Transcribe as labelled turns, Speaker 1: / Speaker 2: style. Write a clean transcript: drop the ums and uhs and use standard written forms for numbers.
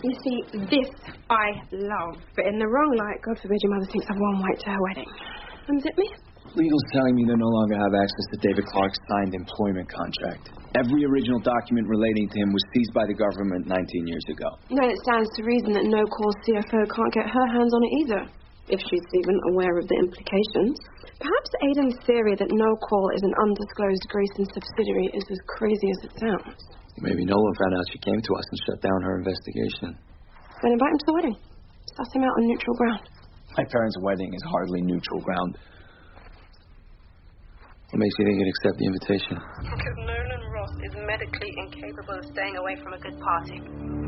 Speaker 1: You see, this I love. But in the wrong light, God forbid your mother thinks I've worn white to her wedding. Unzip me?
Speaker 2: Legal's telling me they no longer have access to David Clark's signed employment contract. Every original document relating to him was seized by the government 19 years ago.
Speaker 1: Then it stands to reason that No Call's CFO can't get her hands on it either, if she's even aware of the implications. Perhaps Aiden's theory that No Call is an undisclosed Grayson subsidiary is as crazy as it sounds.
Speaker 2: Maybe Nolan found out she came to us and shut down her investigation.
Speaker 1: Then invite him to the wedding. Suss him out on neutral ground.
Speaker 2: My parents' wedding is hardly neutral ground. What makes you think he'd accept the invitation?
Speaker 1: Because Nolan Ross is medically incapable of staying away from a good party.